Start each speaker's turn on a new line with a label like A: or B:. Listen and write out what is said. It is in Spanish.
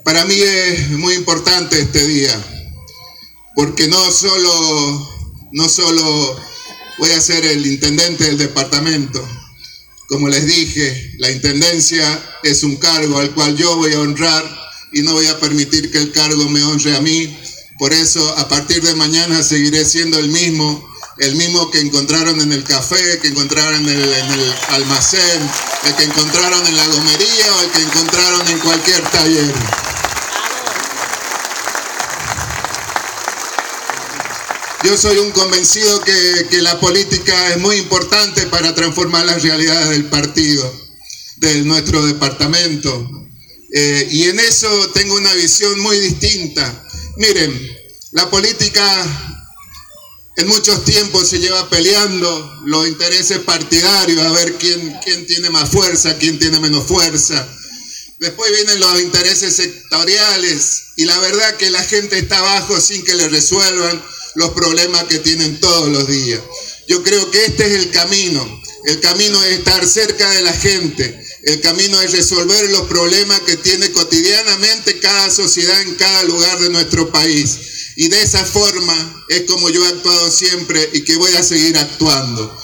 A: Para mí es muy importante este día, porque no solo voy a ser el intendente del departamento. Como les dije, la intendencia es un cargo al cual yo voy a honrar y no voy a permitir que el cargo me honre a mí. Por eso, a partir de mañana seguiré siendo el mismo que encontraron en el café, que encontraron en el almacén, el que encontraron en la gomería o el que encontraron en cualquier taller. Yo soy un convencido que la política es muy importante para transformar las realidades del partido, de nuestro departamento. Y en eso tengo una visión muy distinta. Miren, la política en muchos tiempos se lleva peleando los intereses partidarios, a ver quién tiene más fuerza, quién tiene menos fuerza. Después vienen los intereses sectoriales y la verdad que la gente está abajo sin que le resuelvan los problemas que tienen todos los días. Yo creo que este es el camino. El camino es estar cerca de la gente. El camino es resolver los problemas que tiene cotidianamente cada sociedad en cada lugar de nuestro país. Y de esa forma es como yo he actuado siempre y que voy a seguir actuando.